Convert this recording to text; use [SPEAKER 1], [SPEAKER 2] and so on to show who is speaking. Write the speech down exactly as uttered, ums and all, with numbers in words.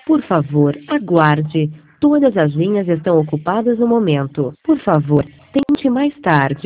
[SPEAKER 1] Por favor, aguarde. Todas as linhas estão ocupadas no momento. Por favor, tente mais tarde.